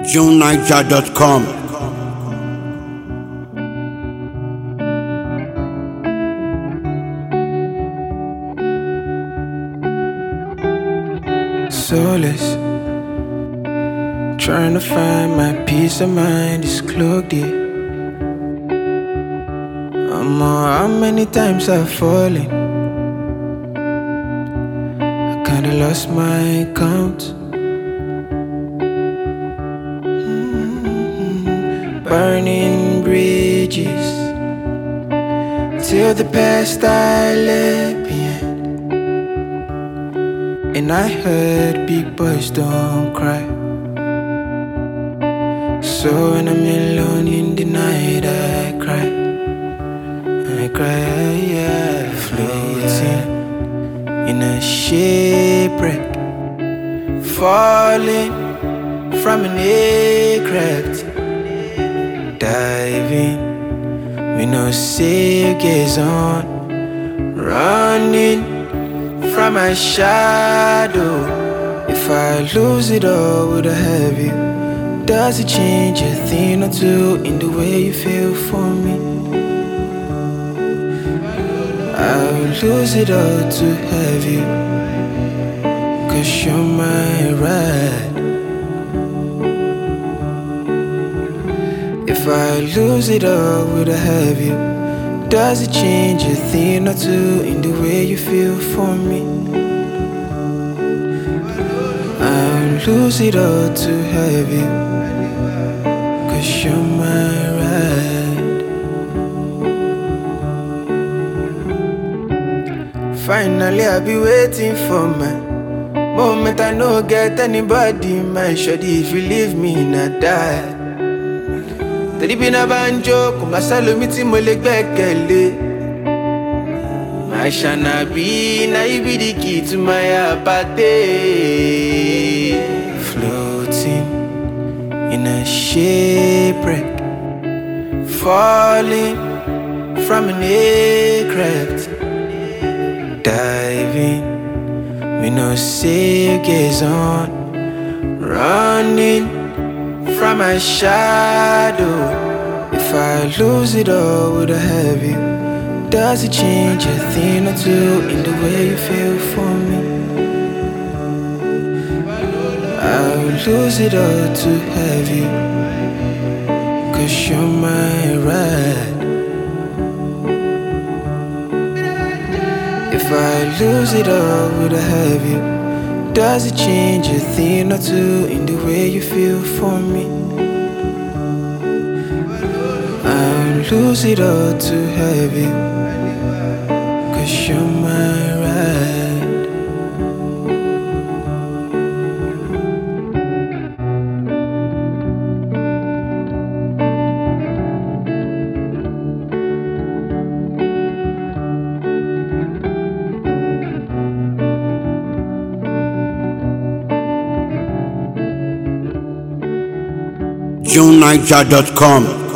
JohnNiger.com. Soulless, trying to find my peace of mind is clogged, yeah. How many times I've fallen, I kinda lost my count. Burning bridges till the past I left behind. And I heard big boys don't cry. So when I'm alone in the night, I cry, yeah. Floating in a shipwreck, falling from an aircraft, diving with no safe gaze on, running from my shadow. If I lose it all, would I have you? Does it change a thing or two in the way you feel for me? I'll lose it all to have you, 'cause you're my ride. If I lose it all, would I have you? Does it change a thing or two in the way you feel for me? I'll lose it all to have you, 'cause you're my ride. Finally I'll be waiting for my moment. I no get anybody, my shawty. If you leave me, not die. Tẹ̀lé bí náà bá ń jó, kò má sálómi tí mo lè gbẹ́kẹ̀lé. My Shanabi, now you be the key to my apathy. Floating in a shipwreck, falling from an aircraft, diving with no safe gaze on, running from my shadow. If I lose it all, would I have you? Does it change a thing or two in the way you feel for me? I'll lose it all to have you, 'cause you're my ride. If I lose it all, would I have you? Does it change a thing or two in the way you feel for me? I'll lose it all to have you, 'cause you're my ride. JohnNiger.com.